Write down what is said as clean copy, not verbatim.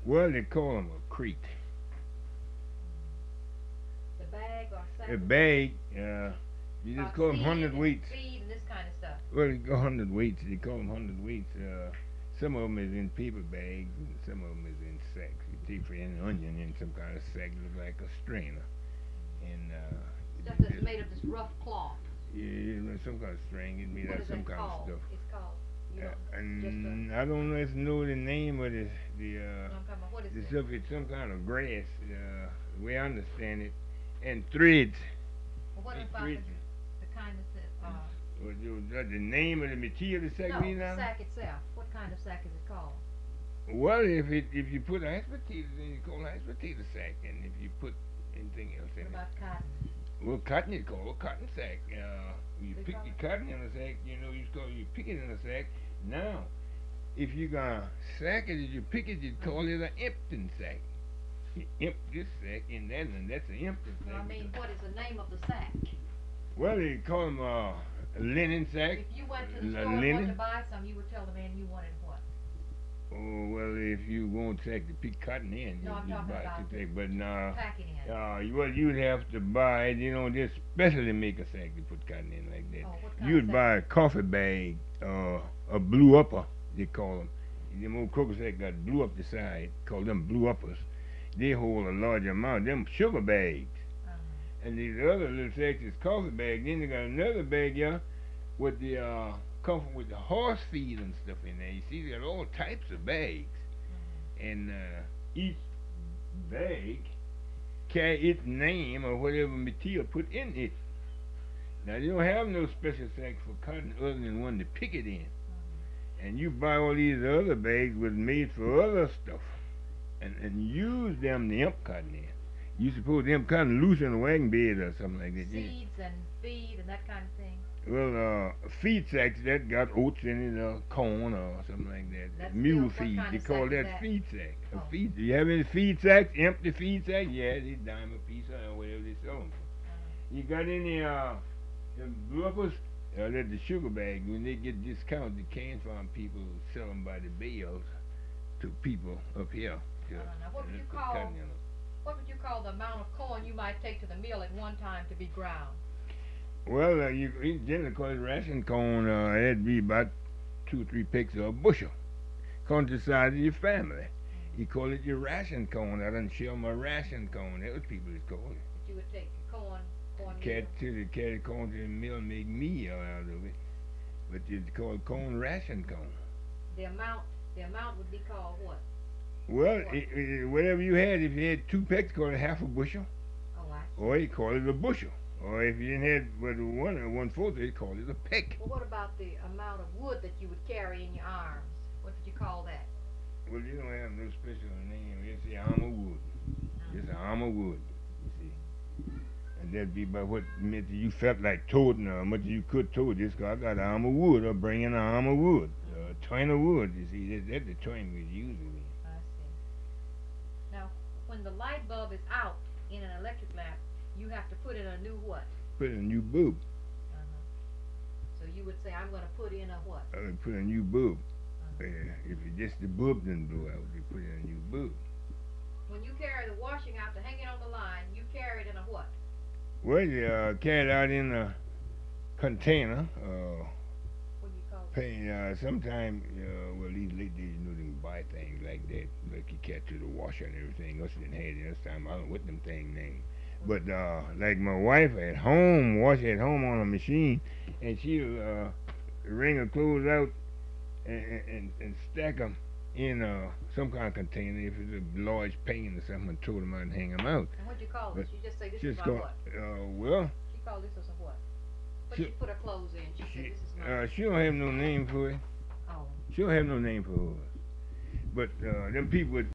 Well, they call them a crate. The bag or sack A of bag, you just call them seed 100 and weights. feed and this kind of stuff. Well, they go 100 weights. They call them 100 weights. Some of them is in paper bags, and some of them is in sacks. You take for an onion in some kind of sack, look like a strainer, and Stuff you that's just made of this rough cloth. yeah, some kind of string. It made What out is of some that kind of called? stuff. It's called. You don't. Just a. And I don't know the name of No, I'm talking about what is the it? stuff. It's some kind of grass. The way I understand it, and threads. Well, what They about thread. the kind that The name of the material the sack no, made the out of? sack itself. What kind of sack is it called? Well, if you put mashed potatoes in, you call it mashed potato sack, and if you put anything else in What it, about cotton? well, cotton is called a cotton sack. You They pick call your it. cotton in a sack. You pick it in a sack. Now, if you gonna sack it, as you pick it, you call it an empty sack. You empty this sack in that, and that's an empty No, sack. I mean, what is the name of the sack? Well, they call them a linen sack. If you went to the store and wanted to Linen. buy some, you would tell the man you wanted what? Oh well, if you want sack to pick cotton in, No, you I'm just talking buy about two sack. But now, packing in. well, you'd have to buy. Just specially make a sack to put cotton in like that. Oh, what kind of You'd sack? buy a coffee bag, a blue upper. They call them. Them old cocoa sack got blue up the side. Call them blue uppers. They hold a large amount. Them sugar bags. Uh-huh. And these other little sacks is coffee bag. Then they got another bag, yeah, with the comfort with the horse feed and stuff in there. You see, they got all types of bags, and each bag carry its name or whatever material put in it. Now you don't have no special sack for cotton other than one to pick it in. And you buy all these other bags was made for other stuff, and use them to imp cotton in. You suppose them cotton loose in a wagon bed or something like that. Seeds and feed and that kind of thing. Well, feed sacks that got oats in it, corn or something like that. That's Mule still- what feed. kind They of call sack is that that? feed sack. A Oh. feed. Do you have any feed sacks? Empty feed sack? Yeah, they dime a piece or whatever they sell them for. Uh-huh. You got any them bluffers? That's the sugar bag. When they get discounted, the can farm people sell them by the bales to people up here. To, Now, what would to you put call cotton in 'em. what would you call the amount of corn you might take to the mill at one time to be ground? Well, you generally call it ration corn. That'd be about 2 or 3 picks or a bushel, according to the size of your family. You call it your ration corn. I done shell my ration corn. That was people that called it. That you would take the corn Carry meal. corn to the mill and make meal out of it. But it's called corn ration corn. The amount would be called what? Well, What? whatever you had, if you had 2 pecks, call it half a bushel, Oh, I see. or you call it a bushel. Or if you didn't have but 1/4, they call it a peck. Well, what about the amount of wood that you would carry in your arms? What did you call that? Well, you don't have no special name. It's the arm of wood. It's an arm of wood, you see. And that'd be about what meant you felt like toting or how much you could tote this. 'Cause I got an arm of wood or bringing an arm of wood. A twine of wood, you see. That's the twine we use it in. I see. Now, when the light bulb is out in an electric lamp, you have to put in a new what? Put in a new bulb. Uh-huh. So you would say, I'm going to put in a what? Put a new bulb. Uh-huh. If it just the bulb didn't blow out, you put in a new bulb. When you carry the washing out to hang it on the line, you carry it in a what? Well, you carry it out in a container. What do you call it? Sometime, well, these late days, they can buy things like that, like you catch to the washer and everything. Us didn't have it this time. I don't know what them things name. But like my wife at home, wash at home on a machine, and she'll wring her clothes out and stack them in some kind of container. If it's a large pan or something, and throw them out and hang them out. And what do you call But this? You just say this is Just my go, what? well, She called this as a what? What She- she put her clothes in. She said she, this is my. she don't have no name for it. Oh. She don't have no name for it. But them people